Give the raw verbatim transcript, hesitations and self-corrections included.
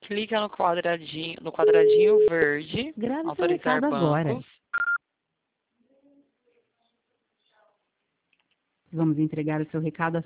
Clica no quadradinho, no quadradinho verde, Grave seu autorizar recado agora. bancos. Vamos entregar o seu recado